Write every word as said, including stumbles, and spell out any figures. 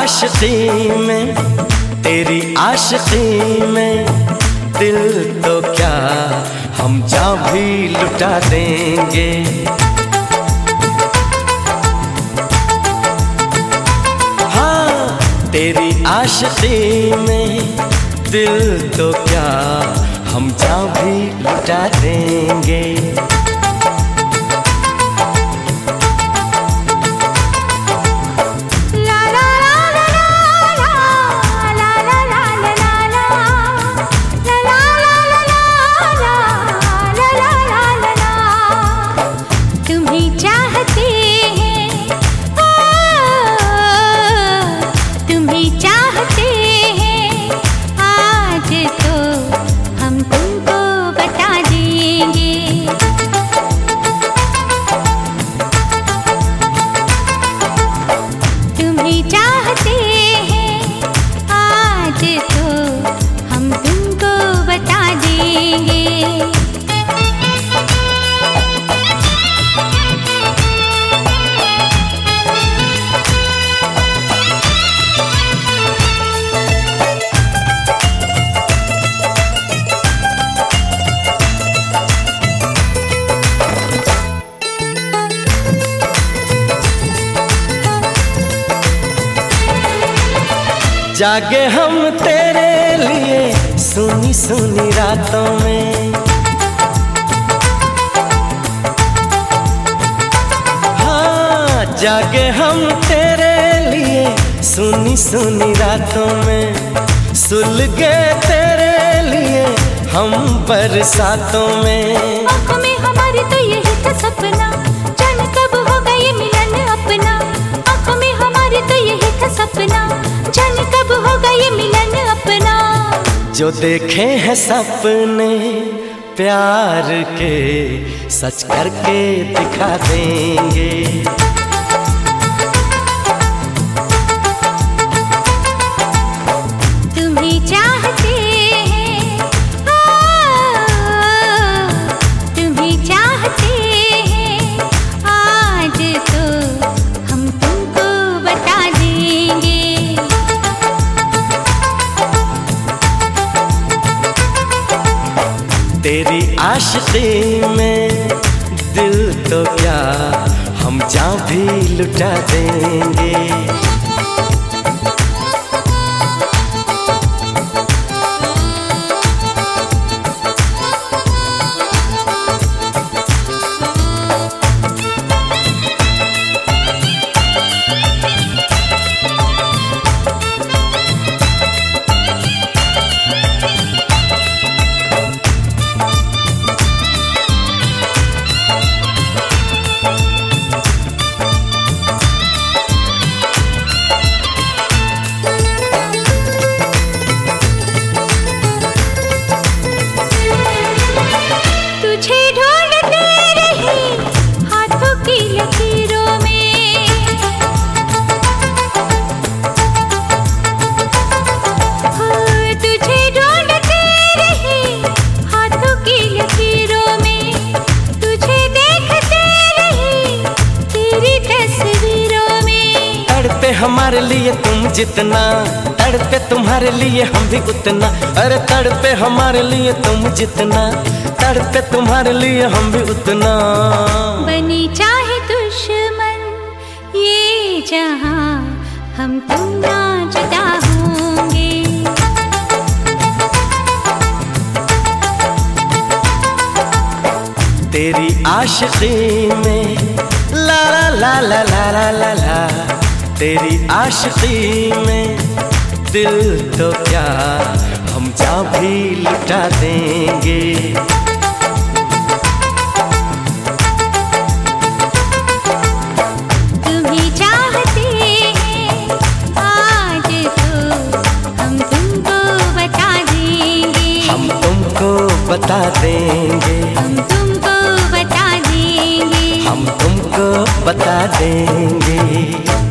आशिकी में, तेरी आशिकी में दिल तो क्या हम जान भी लुटा देंगे। हाँ, तेरी आशिकी में दिल तो क्या हम जान भी लुटा देंगे। जागे हम तेरे लिए सुनी सुनी रातों में, हाँ जागे हम तेरे लिए सुनी सुनी रातों में, सुलगे तेरे लिए हम बरसातों में। आँखों में हमारी तो यही था सपना, जाने कब होगा ये मिलन अपना। आँखों में हमारी तो यही था सपना, जाने कब होगा ये मिलन अपना। जो देखे हैं सपने प्यार के सच करके दिखा देंगे। तुम्हें चाहते हैं, तुम्हें चाहते हैं, आज तो हम तुमको बता देंगे। तेरी आशिकी में दिल तो क्या हम जान भी लुटा देंगे। हमारे लिए तुम जितना तड़पे तुम्हारे लिए हम भी उतना। अरे तड़पे हमारे लिए तुम जितना तड़पे तुम्हारे लिए हम भी उतना। बनी चाहे दुश्मन ये जहां हम तुम ना जुदा होंगे। तेरी आशिकी में ला ला ला ला ला ला ला, तेरी आशिकी में दिल तो क्या हम जान भी लुटा देंगे। तुम्हें चाहते हैं, आज तो हम तुमको बता देंगे। हम तुमको बता देंगे। हम तुमको बता देंगे। हम तुमको बता देंगे।